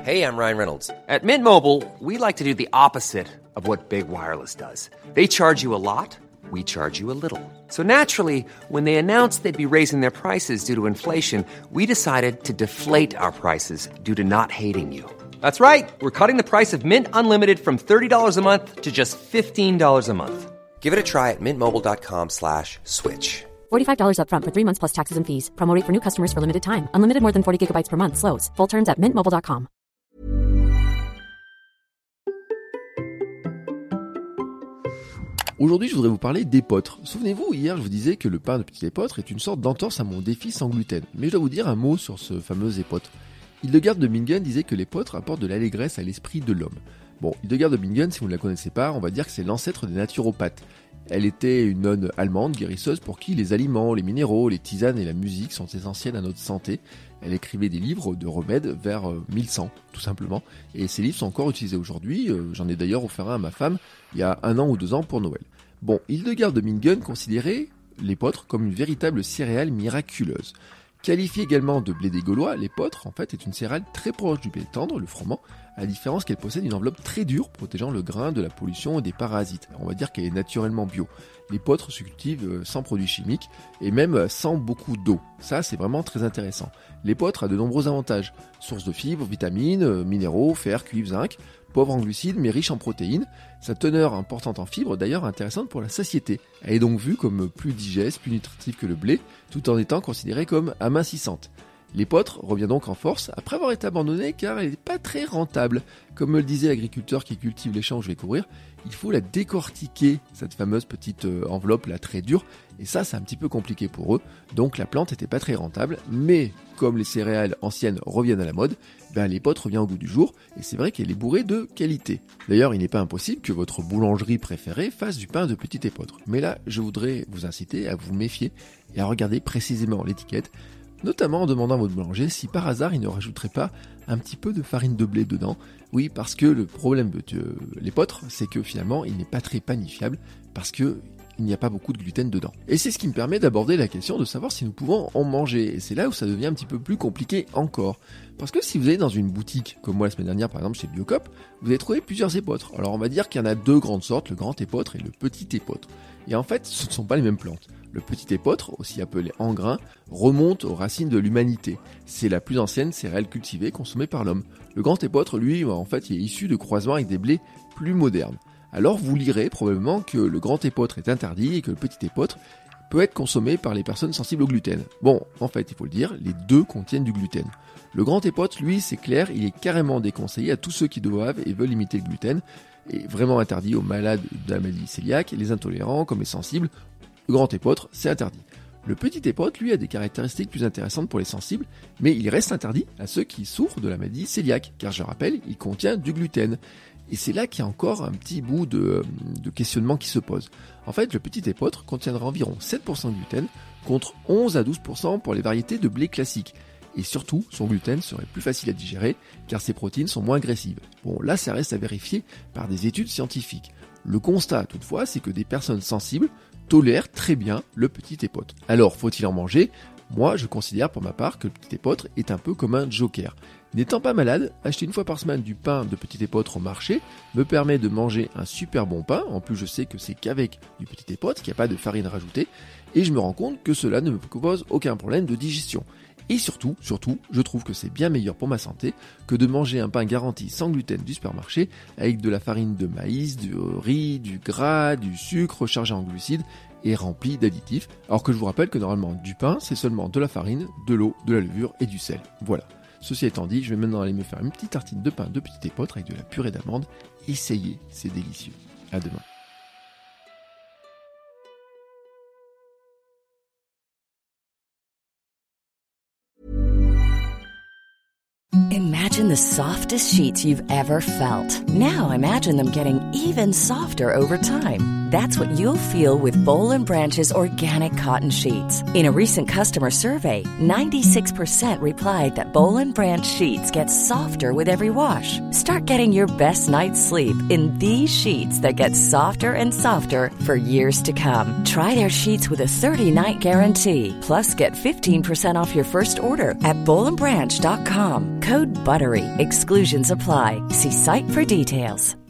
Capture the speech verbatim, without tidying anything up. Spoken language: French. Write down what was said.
Hey, I'm Ryan Reynolds. At Mint Mobile, we like to do the opposite of what Big Wireless does. They charge you a lot, we charge you a little. So naturally, when they announced they'd be raising their prices due to inflation, we decided to deflate our prices due to not hating you. That's right. We're cutting the price of Mint Unlimited from thirty dollars a month to just fifteen dollars a month. Give it a try at mintmobile.com slash switch. forty-five dollars up front for three months plus taxes and fees. Promo rate for new customers for limited time. Unlimited more than forty gigabytes per month. Slows full terms at mint mobile dot com. Aujourd'hui, je voudrais vous parler d'épeautre. Souvenez-vous, hier, je vous disais que le pain de petit épeautre est une sorte d'entorse à mon défi sans gluten. Mais je dois vous dire un mot sur ce fameux épeautre. Hildegard de Bingen disait que l'épeautre apporte de l'allégresse à l'esprit de l'homme. Bon, Hildegard de Bingen, si vous ne la connaissez pas, on va dire que c'est l'ancêtre des naturopathes. Elle était une nonne allemande, guérisseuse, pour qui les aliments, les minéraux, les tisanes et la musique sont essentiels à notre santé. Elle écrivait des livres de remèdes vers euh, mille cent, tout simplement. Et ces livres sont encore utilisés aujourd'hui. Euh, j'en ai d'ailleurs offert un à ma femme il y a un an ou deux ans pour Noël. Bon, Hildegard de Bingen considérait l'épeautre comme une véritable céréale miraculeuse. Qualifiée également de blé des Gaulois, l'épeautre, en fait, est une céréale très proche du blé tendre, le froment, à la différence qu'elle possède une enveloppe très dure protégeant le grain de la pollution et des parasites. On va dire qu'elle est naturellement bio. L'épeautre se cultive sans produits chimiques et même sans beaucoup d'eau. Ça, c'est vraiment très intéressant. L'épeautre a de nombreux avantages. Source de fibres, vitamines, minéraux, fer, cuivre, zinc, pauvre en glucides mais riche en protéines. Sa teneur importante en fibres, d'ailleurs intéressante pour la satiété. Elle est donc vue comme plus digeste, plus nutritive que le blé, tout en étant considérée comme amincissante. L'épeautre revient donc en force après avoir été abandonnée car elle n'est pas très rentable. Comme me le disait l'agriculteur qui cultive les champs où je vais courir, il faut la décortiquer, cette fameuse petite euh, enveloppe là très dure, et ça c'est un petit peu compliqué pour eux, donc la plante n'était pas très rentable, mais comme les céréales anciennes reviennent à la mode, ben l'épeautre revient au goût du jour, et c'est vrai qu'elle est bourrée de qualité. D'ailleurs, il n'est pas impossible que votre boulangerie préférée fasse du pain de petit épeautre, mais là je voudrais vous inciter à vous méfier et à regarder précisément l'étiquette, notamment en demandant à votre boulanger si par hasard il ne rajouterait pas un petit peu de farine de blé dedans. Oui, parce que le problème de euh, l'épeautre, c'est que finalement il n'est pas très panifiable, parce que il n'y a pas beaucoup de gluten dedans. Et c'est ce qui me permet d'aborder la question de savoir si nous pouvons en manger. Et c'est là où ça devient un petit peu plus compliqué encore. Parce que si vous allez dans une boutique, comme moi la semaine dernière par exemple chez Biocop, vous allez trouver plusieurs épeautres. Alors on va dire qu'il y en a deux grandes sortes, le grand épeautre et le petit épeautre. Et en fait, ce ne sont pas les mêmes plantes. Le petit épeautre, aussi appelé engrain, remonte aux racines de l'humanité. C'est la plus ancienne céréale cultivée consommée par l'homme. Le grand épeautre, lui, en fait, il est issu de croisements avec des blés plus modernes. Alors vous lirez probablement que le grand épeautre est interdit et que le petit épeautre peut être consommé par les personnes sensibles au gluten. Bon, en fait, il faut le dire, les deux contiennent du gluten. Le grand épeautre, lui, c'est clair, il est carrément déconseillé à tous ceux qui doivent et veulent limiter le gluten, et vraiment interdit aux malades de la maladie cœliaque, les intolérants comme les sensibles. Le grand épeautre, c'est interdit. Le petit épeautre, lui, a des caractéristiques plus intéressantes pour les sensibles, mais il reste interdit à ceux qui souffrent de la maladie cœliaque, car je rappelle, il contient du gluten. Et c'est là qu'il y a encore un petit bout de, de questionnement qui se pose. En fait, le petit épeautre contiendra environ sept pour cent de gluten, contre onze à douze pour cent pour les variétés de blé classiques. Et surtout, son gluten serait plus facile à digérer, car ses protéines sont moins agressives. Bon, là, ça reste à vérifier par des études scientifiques. Le constat, toutefois, c'est que des personnes sensibles tolèrent très bien le petit épeautre. Alors, faut-il en manger ? Moi, je considère pour ma part que le petit épeautre est un peu comme un joker. N'étant pas malade, acheter une fois par semaine du pain de petit épeautre au marché me permet de manger un super bon pain. En plus, je sais que c'est qu'avec du petit épeautre, qu'il n'y a pas de farine rajoutée. Et je me rends compte que cela ne me cause aucun problème de digestion. Et surtout, surtout, je trouve que c'est bien meilleur pour ma santé que de manger un pain garanti sans gluten du supermarché avec de la farine de maïs, du riz, du gras, du sucre chargé en glucides et rempli d'additifs. Alors que je vous rappelle que normalement du pain, c'est seulement de la farine, de l'eau, de la levure et du sel. Voilà. Ceci étant dit, je vais maintenant aller me faire une petite tartine de pain de petit épeautre avec de la purée d'amande. Essayez, c'est délicieux. À demain. Imagine the softest sheets you've ever felt. Now imagine them getting even softer over time. That's what you'll feel with Boll and Branch's organic cotton sheets. In a recent customer survey, ninety-six percent replied that Boll and Branch sheets get softer with every wash. Start getting your best night's sleep in these sheets that get softer and softer for years to come. Try their sheets with a thirty-night guarantee. Plus, get fifteen percent off your first order at boll and branch dot com. Code BUTTERY. Exclusions apply. See site for details.